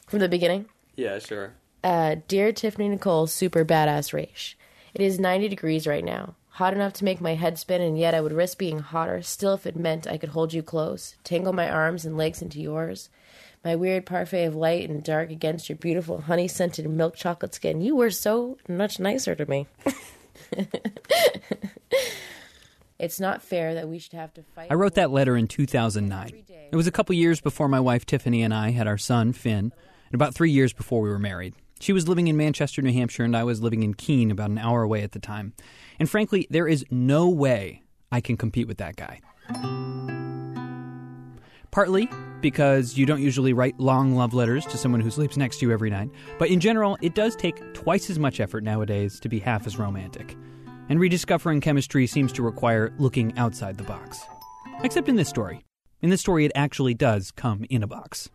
From the beginning? Yeah, sure. Dear Tiffany Nicole, super badass Raish. It is 90 degrees right now. Hot enough to make my head spin, and yet I would risk being hotter still if it meant I could hold you close, tangle my arms and legs into yours. My weird parfait of light and dark against your beautiful honey-scented milk chocolate skin. You were so much nicer to me. It's not fair that we should have to fight. I wrote that letter in 2009. It was a couple years before my wife Tiffany and I had our son, Finn, and about 3 years before we were married. She was living in Manchester, New Hampshire, and I was living in Keene, about an hour away at the time. And frankly, there is no way I can compete with that guy. Partly because you don't usually write long love letters to someone who sleeps next to you every night, but in general, it does take twice as much effort nowadays to be half as romantic. And rediscovering chemistry seems to require looking outside the box. Except in this story. In this story, it actually does come in a box.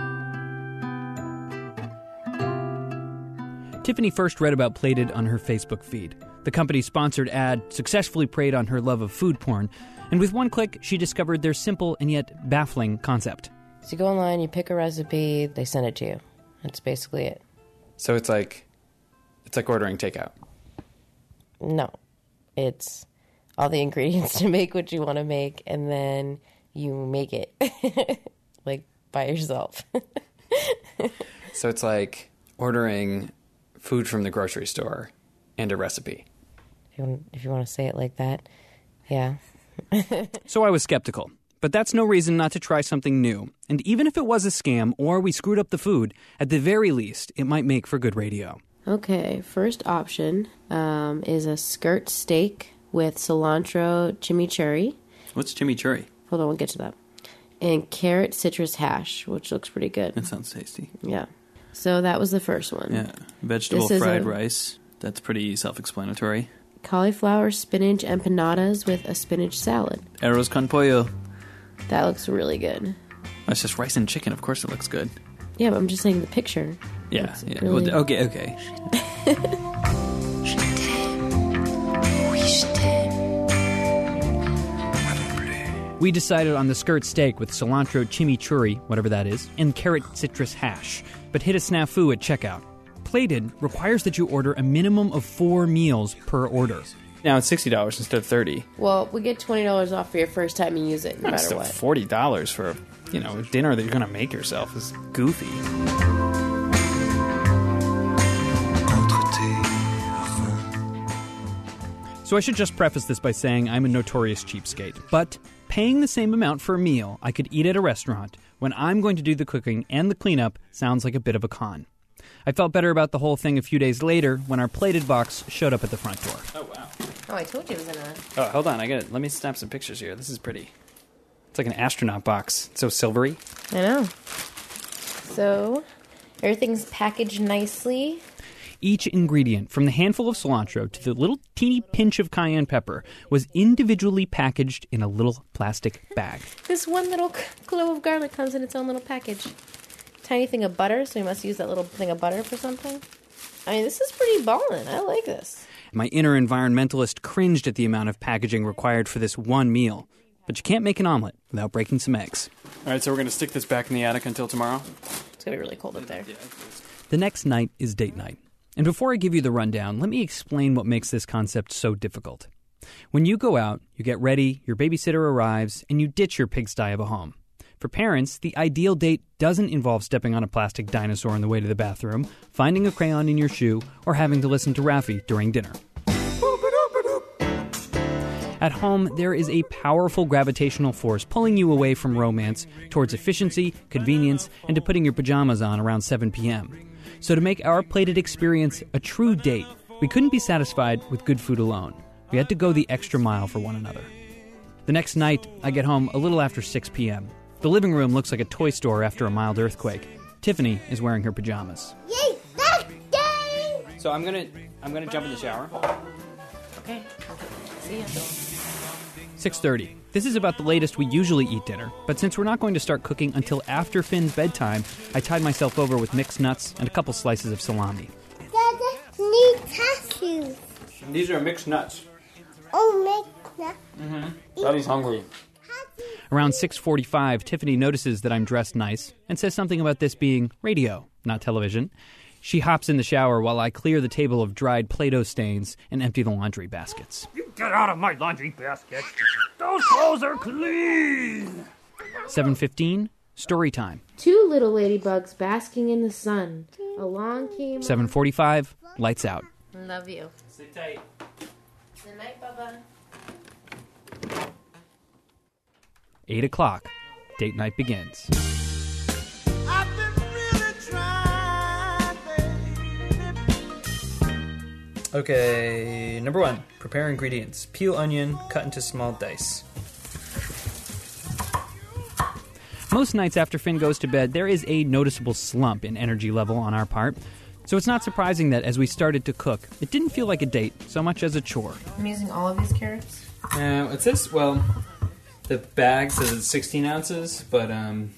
Tiffany first read about Plated on her Facebook feed. The company's sponsored ad successfully preyed on her love of food porn, and with one click, she discovered their simple and yet baffling concept. So you go online, you pick a recipe, they send it to you. That's basically it. So it's like ordering takeout. No. It's all the ingredients to make what you want to make, and then you make it, like, by yourself. So it's like ordering food from the grocery store and a recipe. If you want to say it like that, yeah. So I was skeptical. But that's no reason not to try something new. And even if it was a scam or we screwed up the food, at the very least, it might make for good radio. Okay, first option is a skirt steak with cilantro chimichurri. What's chimichurri? Hold on, we'll get to that. And carrot citrus hash, which looks pretty good. That sounds tasty. Yeah. So that was the first one. Yeah. Vegetable fried rice. That's pretty self-explanatory. Cauliflower spinach empanadas with a spinach salad. Arroz con pollo. That looks really good. That's just rice and chicken. Of course it looks good. Yeah, but I'm just saying the picture. Yeah. Really... Well, okay. We decided on the skirt steak with cilantro chimichurri, whatever that is, and carrot citrus hash, but hit a snafu at checkout. Plated requires that you order a minimum of 4 meals per order. Now it's $60 instead of $30. Well, we get $20 off for your first time you use it, no matter still what. $40 for a dinner that you're going to make yourself is goofy. So I should just preface this by saying I'm a notorious cheapskate, but paying the same amount for a meal I could eat at a restaurant when I'm going to do the cooking and the cleanup sounds like a bit of a con. I felt better about the whole thing a few days later when our Plated box showed up at the front door. Oh, wow. Oh, I told you it was in a... Oh, hold on. Let me snap some pictures here. This is pretty. It's like an astronaut box. It's so silvery. I know. So, everything's packaged nicely. Each ingredient, from the handful of cilantro to the little teeny pinch of cayenne pepper, was individually packaged in a little plastic bag. This one little clove of garlic comes in its own little package. Tiny thing of butter, so we must use that little thing of butter for something. I mean, this is pretty ballin'. I like this. My inner environmentalist cringed at the amount of packaging required for this one meal. But you can't make an omelet without breaking some eggs. All right, so we're going to stick this back in the attic until tomorrow? It's going to be really cold up there. Yeah. The next night is date night. And before I give you the rundown, let me explain what makes this concept so difficult. When you go out, you get ready, your babysitter arrives, and you ditch your pigsty of a home. For parents, the ideal date doesn't involve stepping on a plastic dinosaur on the way to the bathroom, finding a crayon in your shoe, or having to listen to Raffi during dinner. At home, there is a powerful gravitational force pulling you away from romance towards efficiency, convenience, and to putting your pajamas on around 7 p.m. So to make our Plated experience a true date, we couldn't be satisfied with good food alone. We had to go the extra mile for one another. The next night, I get home a little after 6 p.m. The living room looks like a toy store after a mild earthquake. Tiffany is wearing her pajamas. Yay, that day! So I'm gonna jump in the shower. Okay. See ya. 6:30. This is about the latest we usually eat dinner, but since we're not going to start cooking until after Finn's bedtime, I tied myself over with mixed nuts and a couple slices of salami. Dada, need cashews. These are mixed nuts. Oh, mixed nuts. Mm-hmm. Daddy's hungry. Around 6:45, Tiffany notices that I'm dressed nice and says something about this being radio, not television. She hops in the shower while I clear the table of dried Play-Doh stains and empty the laundry baskets. You get out of my laundry basket. Those clothes are clean. 7:15, story time. 2 little ladybugs basking in the sun. Along came... 7:45, lights out. Love you. Sit tight. Good night, Bubba. 8 o'clock, date night begins. I've been really trying, baby. Okay, number 1, prepare ingredients. Peel onion, cut into small dice. Most nights after Finn goes to bed, there is a noticeable slump in energy level on our part. So it's not surprising that as we started to cook, it didn't feel like a date so much as a chore. I'm using all of these carrots. It says, well, the bag says 16 ounces, but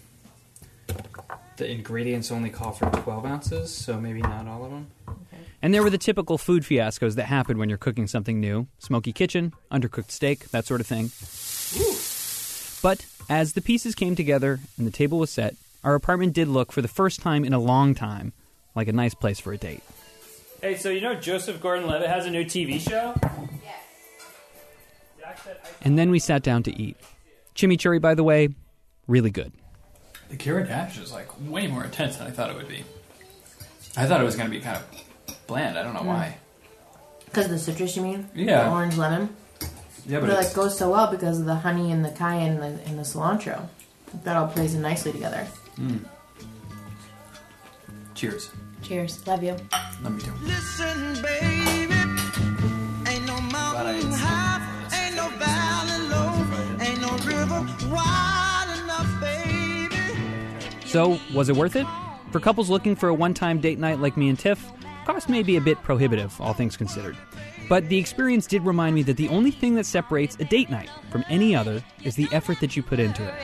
the ingredients only call for 12 ounces, so maybe not all of them. And there were the typical food fiascos that happen when you're cooking something new. Smoky kitchen, undercooked steak, that sort of thing. But as the pieces came together and the table was set, our apartment did look, for the first time in a long time, like a nice place for a date. Hey, so you know Joseph Gordon-Levitt has a new TV show? And then we sat down to eat. Chimichurri, by the way, really good. The carrot hash is like way more intense than I thought it would be. I thought it was going to be kind of bland. I don't know why. Because of the citrus, you mean? Yeah. The orange lemon? Yeah, But it like goes so well because of the honey and the cayenne and the cilantro. That all plays in nicely together. Cheers. Cheers. Love you. Let me do. Listen, baby. Ain't no mountain high, ain't no valley low, ain't no river wide enough, baby. So, was it worth it? For couples looking for a one-time date night like me and Tiff, cost may be a bit prohibitive, all things considered. But the experience did remind me that the only thing that separates a date night from any other is the effort that you put into it.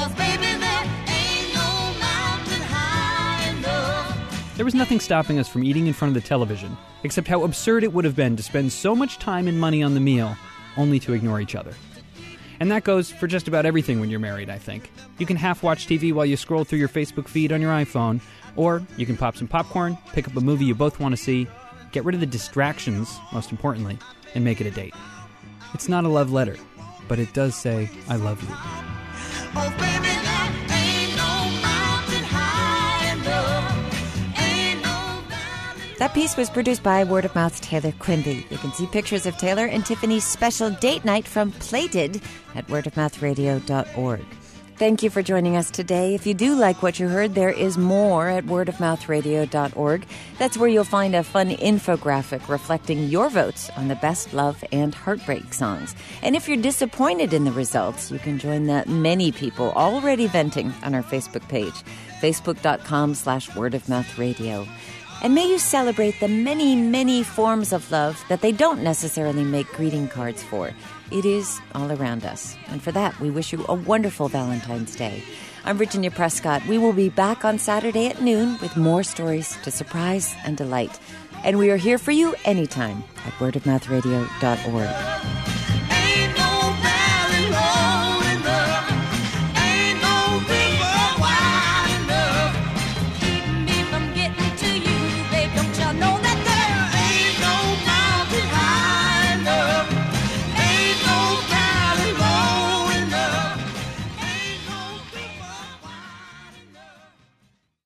There was nothing stopping us from eating in front of the television, except how absurd it would have been to spend so much time and money on the meal, only to ignore each other. And that goes for just about everything when you're married, I think. You can half-watch TV while you scroll through your Facebook feed on your iPhone, or you can pop some popcorn, pick up a movie you both want to see, get rid of the distractions, most importantly, and make it a date. It's not a love letter, but it does say, I love you. Oh, baby, there ain't no mountain high enough, ain't no valley. That piece was produced by Word of Mouth's Taylor Quimby. You can see pictures of Taylor and Tiffany's special date night from Plated at wordofmouthradio.org. Thank you for joining us today. If you do like what you heard, there is more at wordofmouthradio.org. That's where you'll find a fun infographic reflecting your votes on the best love and heartbreak songs. And if you're disappointed in the results, you can join the many people already venting on our Facebook page, facebook.com/wordofmouthradio. And may you celebrate the many, many forms of love that they don't necessarily make greeting cards for. It is all around us. And for that, we wish you a wonderful Valentine's Day. I'm Virginia Prescott. We will be back on Saturday at noon with more stories to surprise and delight. And we are here for you anytime at wordofmouthradio.org.